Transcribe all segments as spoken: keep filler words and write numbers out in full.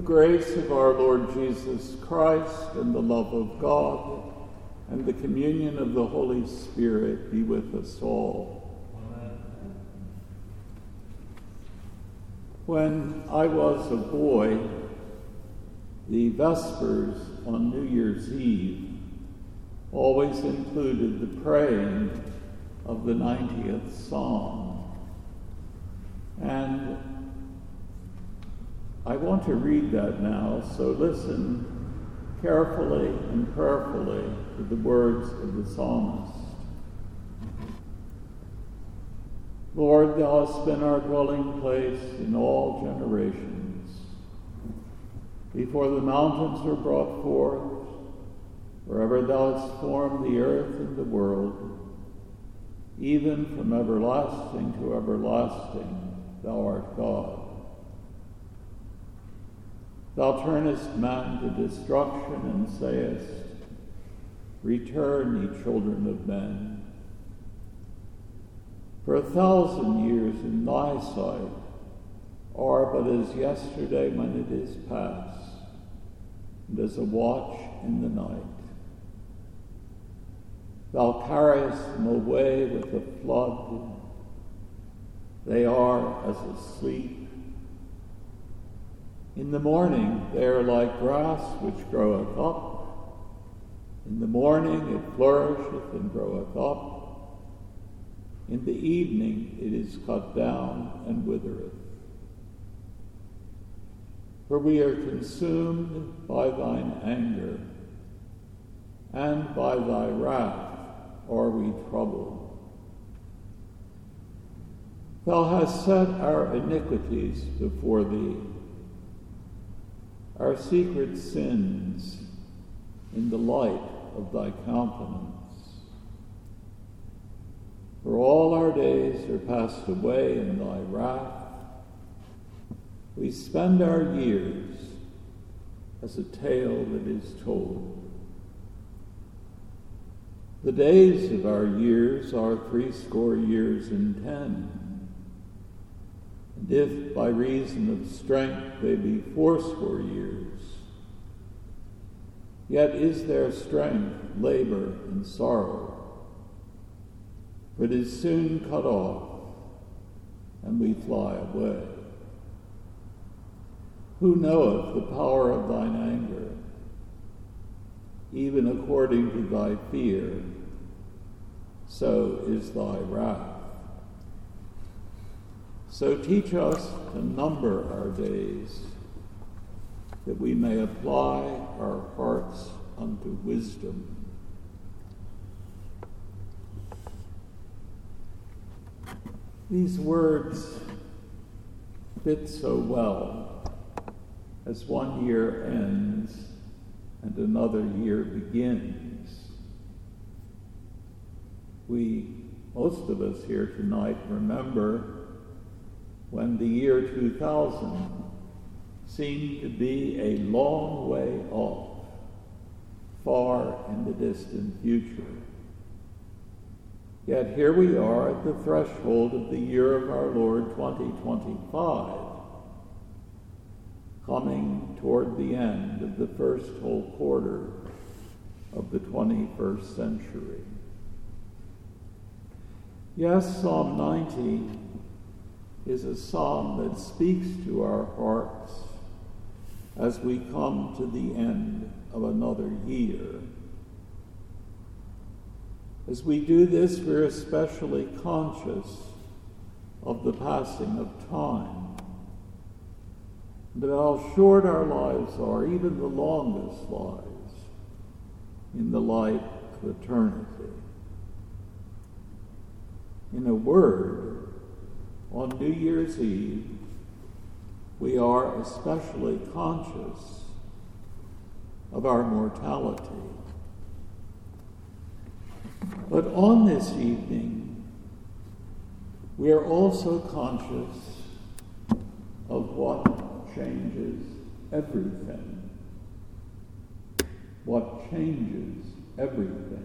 grace of our Lord Jesus Christ and the love of God and the communion of the Holy Spirit be with us all. Amen. When I was a boy, the Vespers on New Year's Eve always included the praying of the ninetieth Psalm. And I want to read that now, so listen carefully and prayerfully to the words of the psalmist. Lord, thou hast been our dwelling place in all generations. Before the mountains were brought forth, wherever thou hast formed the earth and the world, even from everlasting to everlasting, thou art God. Thou turnest man to destruction and sayest, Return, ye children of men. For a thousand years in thy sight are but as yesterday when it is past, and as a watch in the night. Thou carriest them away with a flood. They are as asleep. In the morning they are like grass which groweth up. In the morning it flourisheth and groweth up. In the evening it is cut down and withereth. For we are consumed by thine anger, and by thy wrath are we troubled. Thou hast set our iniquities before thee, our secret sins in the light of thy countenance. For all our days are passed away in thy wrath. We spend our years as a tale that is told. The days of our years are threescore years and ten. And if by reason of strength they be fourscore years, yet is their strength labor and sorrow, for it is soon cut off, and we fly away. Who knoweth the power of thine anger? Even according to thy fear, so is thy wrath. So teach us to number our days, that we may apply our hearts unto wisdom. These words fit so well as one year ends and another year begins. We, most of us here tonight, remember when the year two thousand seemed to be a long way off, far in the distant future. Yet here we are at the threshold of the year of our Lord twenty twenty-five, coming toward the end of the first whole quarter of the twenty-first century. Yes, Psalm ninety is a psalm that speaks to our hearts as we come to the end of another year. As we do this, we're especially conscious of the passing of time, and how short our lives are, even the longest lives, in the light of eternity. In a word, on New Year's Eve, we are especially conscious of our mortality. But on this evening, we are also conscious of what changes everything. What changes everything.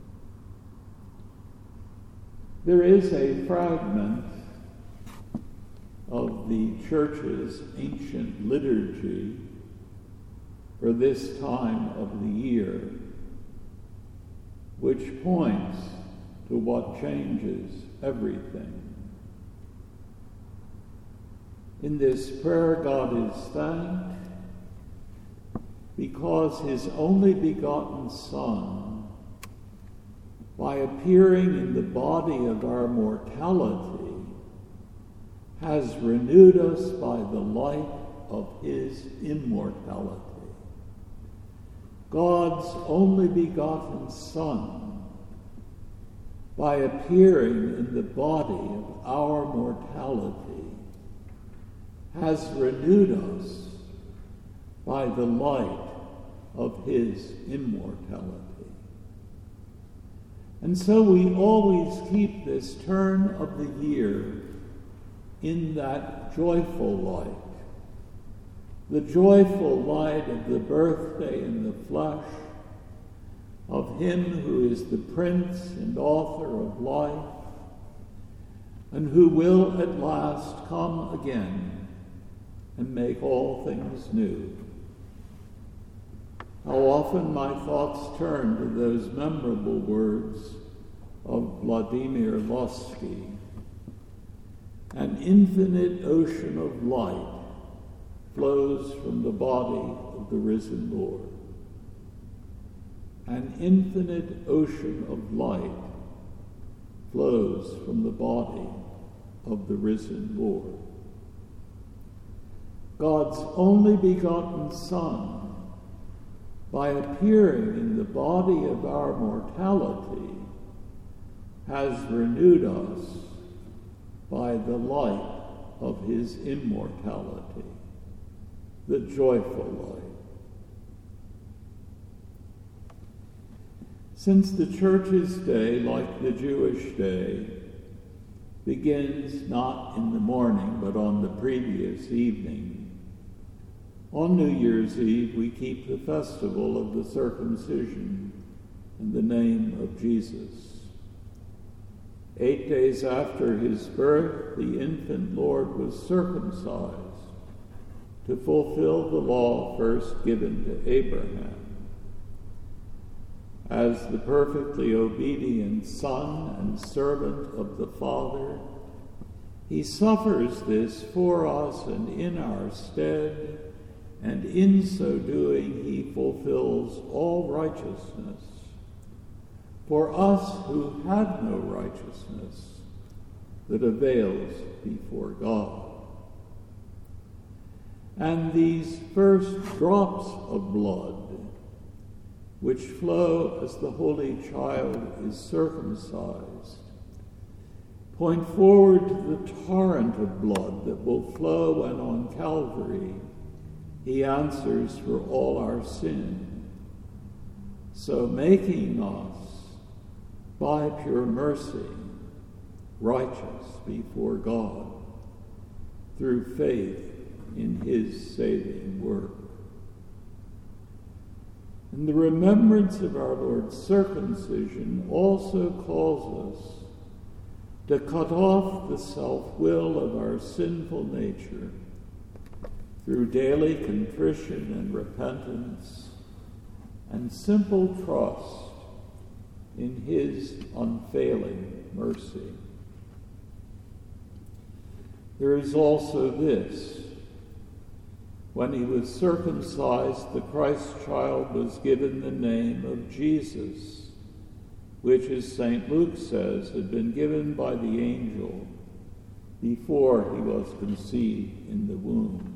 There is a fragment of the Church's ancient liturgy for this time of the year, which points to what changes everything. In this prayer, God is thanked because his only begotten Son, by appearing in the body of our mortality, has renewed us by the light of his immortality. God's only begotten Son, by appearing in the body of our mortality, has renewed us by the light of his immortality. And so we always keep this turn of the year in that joyful light, the joyful light of the birthday in the flesh of him who is the Prince and author of life, and who will at last come again and make all things new. How often my thoughts turn to those memorable words of Vladimir Lossky: an infinite ocean of light flows from the body of the risen Lord. An infinite ocean of light flows from the body of the risen Lord. God's only begotten Son, by appearing in the body of our mortality, has renewed us by the light of his immortality, the joyful light. Since the Church's day, like the Jewish day, begins not in the morning but on the previous evening, on New Year's Eve we keep the festival of the circumcision in the name of Jesus. Eight days after his birth, the infant Lord was circumcised to fulfill the law first given to Abraham. As the perfectly obedient Son and servant of the Father, he suffers this for us and in our stead, and in so doing he fulfills all righteousness for us who have no righteousness that avails before God. And these first drops of blood, which flow as the Holy Child is circumcised, point forward to the torrent of blood that will flow when on Calvary he answers for all our sin, so making us, by pure mercy, righteous before God through faith in his saving work. And the remembrance of our Lord's circumcision also calls us to cut off the self-will of our sinful nature through daily contrition and repentance and simple trust in his unfailing mercy. There is also this: when he was circumcised, the Christ child was given the name of Jesus, which, as Saint Luke says, had been given by the angel before he was conceived in the womb.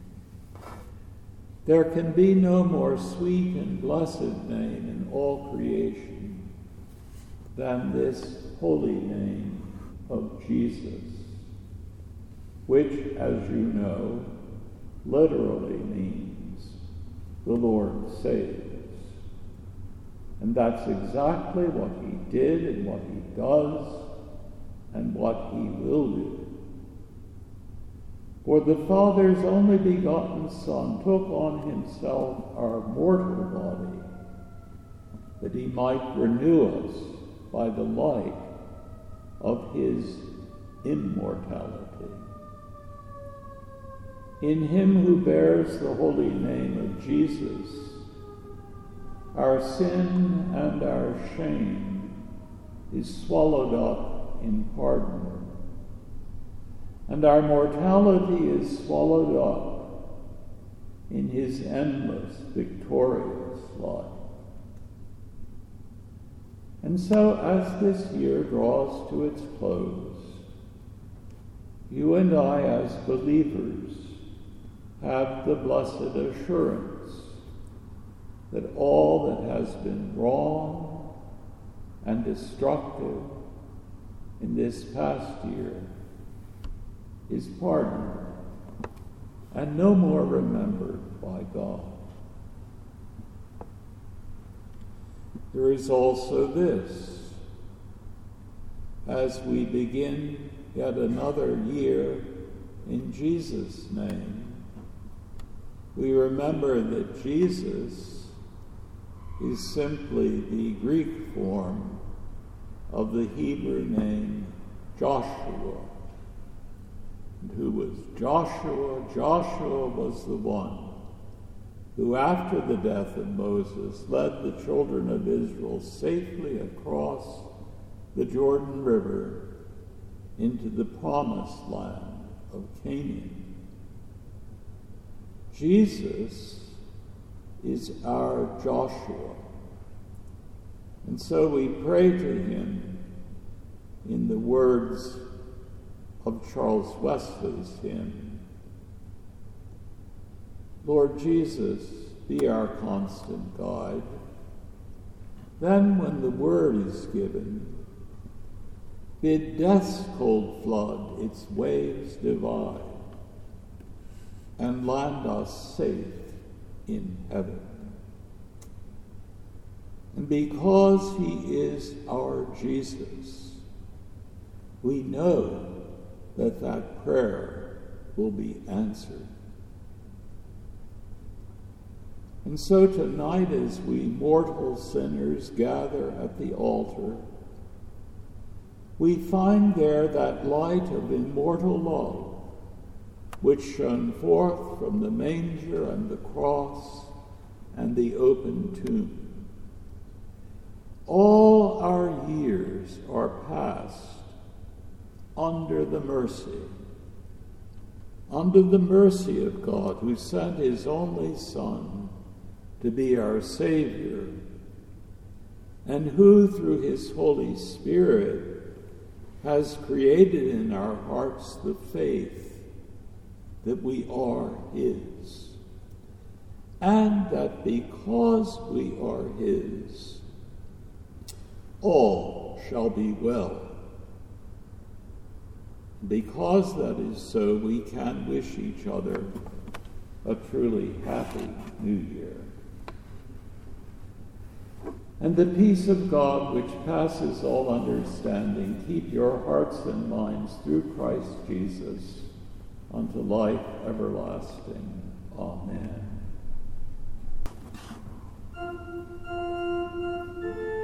There can be no more sweet and blessed name in all creation than this holy name of Jesus, which, as you know, literally means the Lord saves. And that's exactly what he did and what he does and what he will do. For the Father's only begotten Son took on himself our mortal body, that he might renew us by the light of his immortality. In him who bears the holy name of Jesus, our sin and our shame is swallowed up in pardon, and our mortality is swallowed up in his endless, victorious life. And so, as this year draws to its close, you and I, as believers, have the blessed assurance that all that has been wrong and destructive in this past year is pardoned and no more remembered by God. There is also this: as we begin yet another year in Jesus' name, we remember that Jesus is simply the Greek form of the Hebrew name Joshua. And who was Joshua? Joshua was the one who, after the death of Moses, led the children of Israel safely across the Jordan River into the promised land of Canaan. Jesus is our Joshua. And so we pray to him in the words of Charles Wesley's hymn: Lord Jesus, be our constant guide. Then when the word is given, bid death's cold flood its waves divide, and land us safe in heaven. And because he is our Jesus, we know that that prayer will be answered. And so tonight, as we mortal sinners gather at the altar, we find there that light of immortal love which shone forth from the manger and the cross and the open tomb. All our years are passed under the mercy, under the mercy of God, who sent his only Son to be our Savior, and who, through his Holy Spirit, has created in our hearts the faith that we are his, and that because we are his, all shall be well. Because that is so, we can wish each other a truly happy New Year. And the peace of God, which passes all understanding, keep your hearts and minds through Christ Jesus unto life everlasting. Amen.